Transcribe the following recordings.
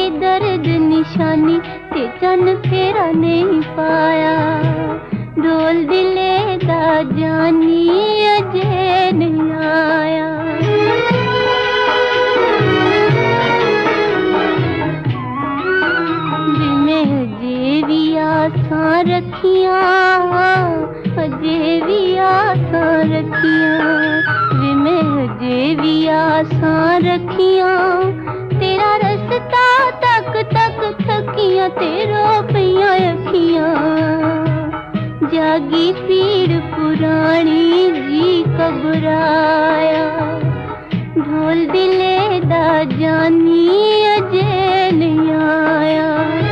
दर्द निशानी ते चन फेरा नहीं पाया। ढोल दिले दा जानी अजे नहीं आया। जिमें अजे भी आसां रखियां, अजे भी आसां रखियां, जिमें अजे भी आसां रखियां। तेरा रस्ता तक तक थकियां, तेरो पियां अखियां। जागी पीड़ पुरानी जी घबराया। ढोल दिले दा जानी अजे नहीं आया।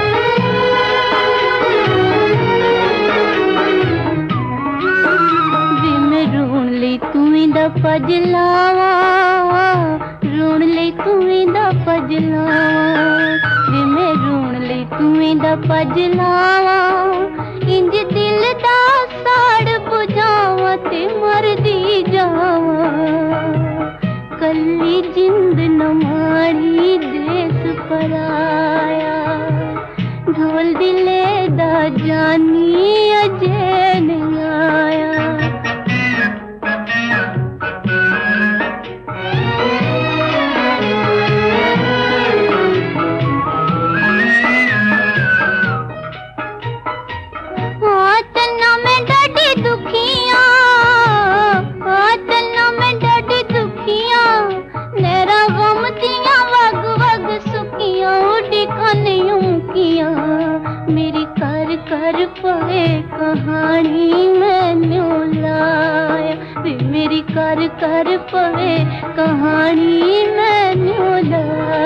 जिमें रोन लई तूं दा पज लावा, रोन लई तूं दा पज लावा। जिमें रोन लई तूं दा पज लावा। इंज दिल दा साड़ बुझावा ते मरदी जावा। कल्ली जिंद न माड़ी देस पराया। ढोल दिले दा जानी अजे नहीं आया। मेरी कर कर पवे कहानी मैनू लाया। वे मेरी कर कर पवे कहानी मैनू लाया।